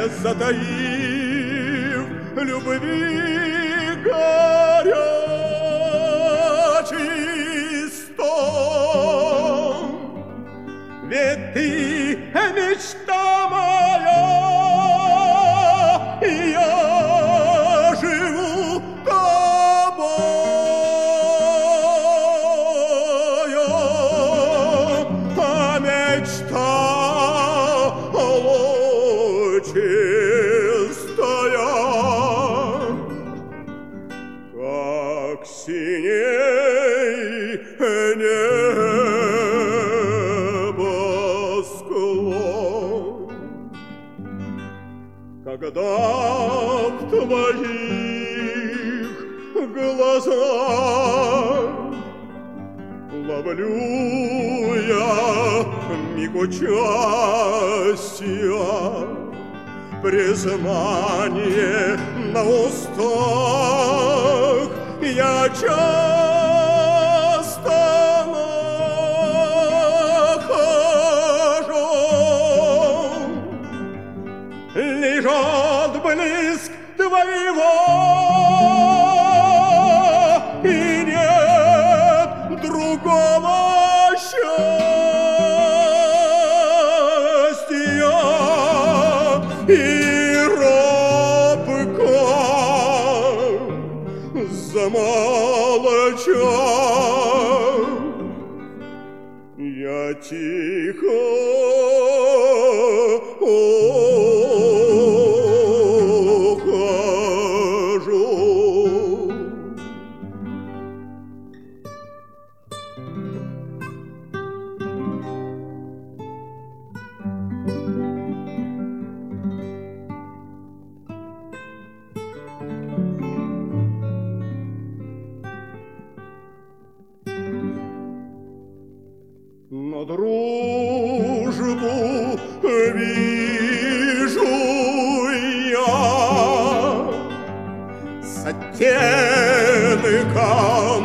затаив любви горячий стон. Ведь ты мечта моя, и я живу тобою, а мечта чистая, как синей небосклон. Когда в твоих глазах ловлю я миг участия, признание на устах, я часто нахожу. Лишь отблеск твоего, и нет другого счастья. И робко замолчав, я тихо ухожу. Но дружбу вижу я с оттенком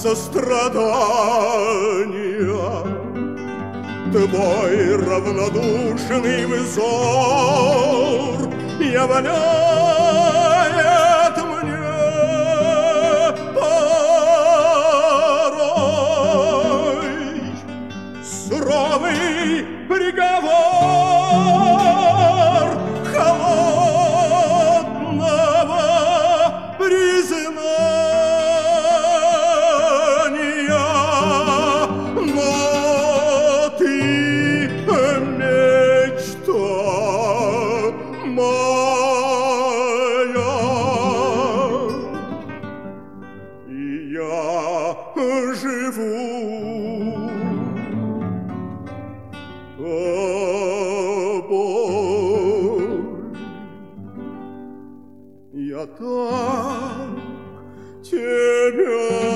сострадания. Твой равнодушный взор являет мне суровый приговор холодного признания. Но ты мечта моя, и я живу тобой. Я так тебя